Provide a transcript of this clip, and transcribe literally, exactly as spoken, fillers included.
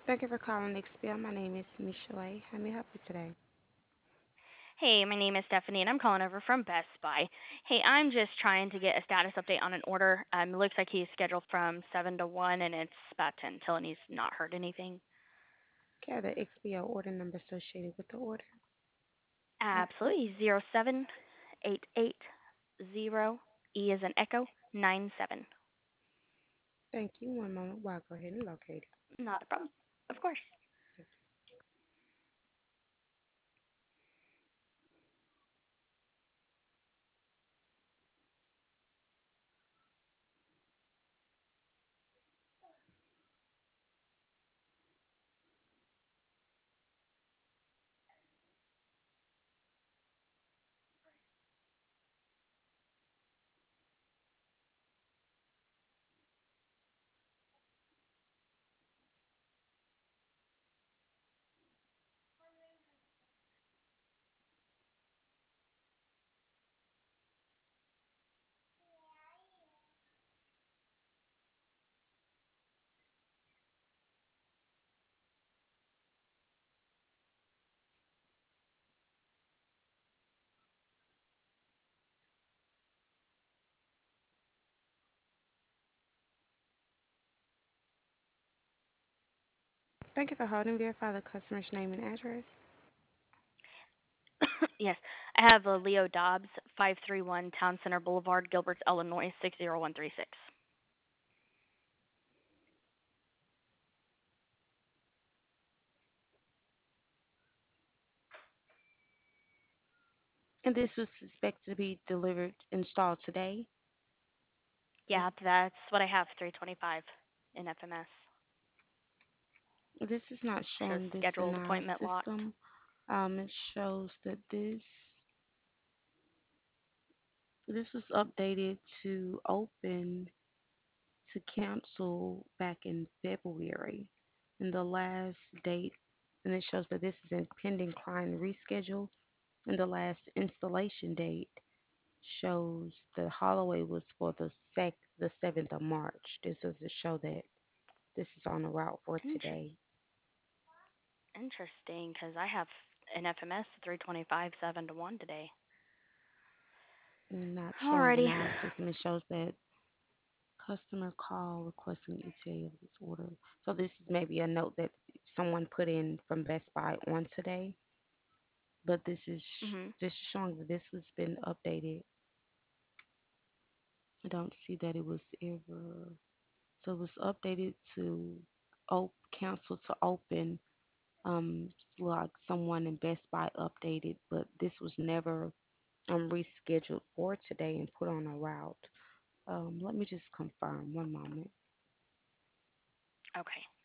Thank you for calling X P L. My name is Michelle. How may I help you today? Hey, my name is Stephanie, and I'm calling over from Best Buy. Hey, I'm just trying to get a status update on an order. Um, it looks like he's scheduled from seven to one, and it's about ten till, and he's not heard anything. Okay, the X P L order number associated with the order. Absolutely, zero seven eight eight zero E is an Echo nine seven. Thank you. One moment while I go ahead and locate it. Not a problem. Of course. Thank you for holding. Verify the customer's name and address. Yes, I have a Leo Dobbs, five three one Town Center Boulevard, Gilbert, Illinois six zero one three six. And this was expected to be delivered, installed today. Yeah, that's what I have. three twenty-five in F M S. This is not Says showing this in scheduled our appointment locked. system. Um, it shows that this this was updated to open to cancel back in February. And the last date, and it shows that this is in pending client reschedule. And the last installation date shows the holiday was for the sec the seventh of March. This doesn't show that this is on the route for Inter- today. interesting, because I have an F M S three twenty-five seven to one today. Not showing in Alrighty. our system. It shows that customer call requesting E T A of this order. So this is maybe a note that someone put in from Best Buy on today, but this is Mhm. this is showing that this has been updated. I don't see that it was ever so it was updated to op cancel to open. Um, it's like someone in Best Buy updated, but this was never um rescheduled for today and put on a route. Um, let me just confirm. One moment. Okay.